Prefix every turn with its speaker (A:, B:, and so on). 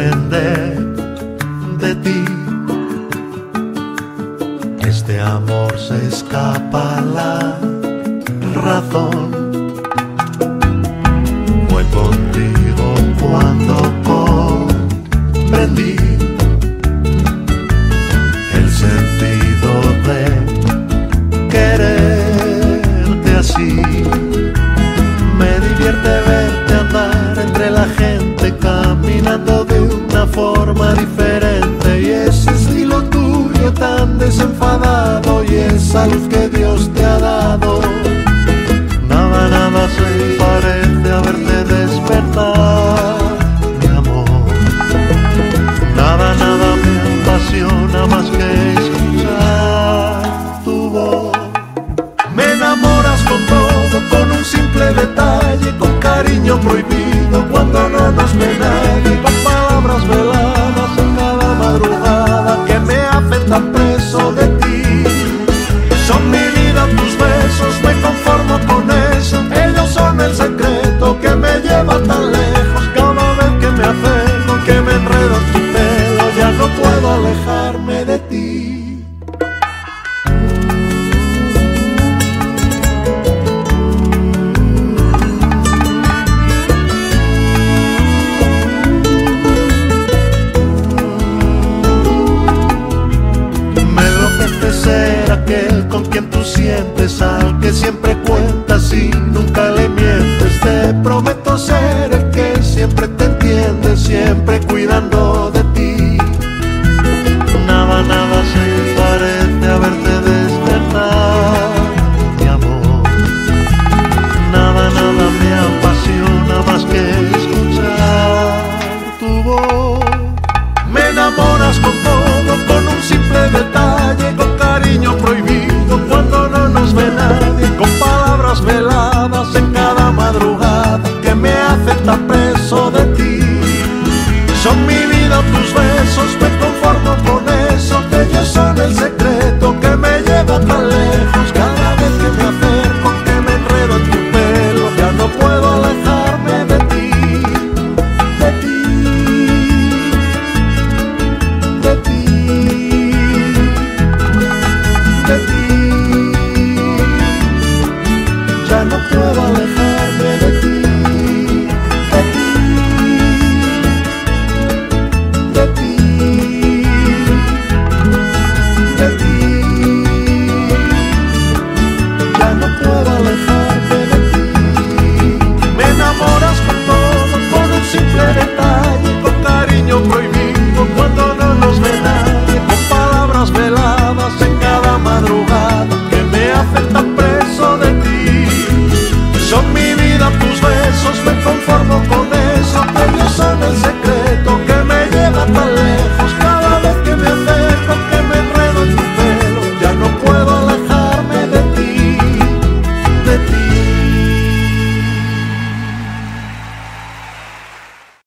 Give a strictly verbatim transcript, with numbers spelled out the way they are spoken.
A: aprender de ti. Este amor se escapa a la razón. Fue contigo cuando comprendí el sentido de quererte así. Me divierte verte andar entre la gente, caminando de una forma diferente, y ese estilo tuyo tan desenfadado y esa luz que Dios te ha dado. Nada, nada se parece a verte despertar, mi amor. Nada, nada me apasiona más que escuchar tu voz. Me enamoras con todo, con un simple detalle, con cariño prohibido cuando no nos ve nadie, con palabras veladas en cada madrugada que me hacen tan preso de ti. Son mi vida tus besos, me conformo con eso, ellos son el secreto que me lleva tan lejos. Cada vez que me acerco, que me enredo en tu pelo, ya no puedo alejarme de ti. Ser aquel con quien tú sientes, al que siempre cuentas y nunca le mientes. Te prometo ser el que siempre te entiende, siempre cuidando de ti. Nada, nada se parece a verte despertar, mi amor. Nada, nada me apasiona más que escuchar tu voz. Me enamoras con todo, con un simple detalle, con cariño prohibido cuando no nos ve nadie, con palabras veladas en cada madrugada que me hacen tan preso de ti. Son mi vida tus besos, me conformo con eso, que ellos son el secreto